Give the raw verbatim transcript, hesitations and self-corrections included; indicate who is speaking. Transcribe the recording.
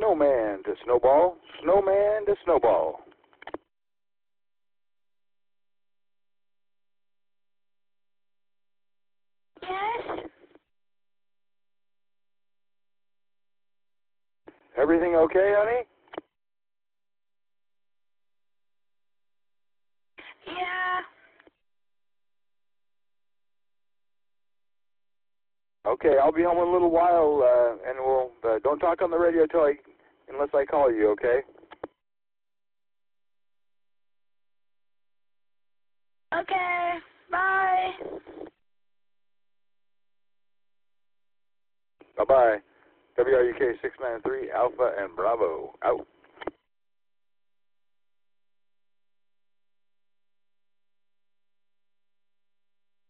Speaker 1: Snowman to Snowball, Snowman to Snowball.
Speaker 2: Yes?
Speaker 1: Everything okay, honey?
Speaker 2: Yeah.
Speaker 1: Okay, I'll be home in a little while, uh, and we'll uh, don't talk on the radio till I, unless I call you. Okay?
Speaker 2: Okay. Bye.
Speaker 1: Bye bye. W R U K six nine three Alpha and Bravo out.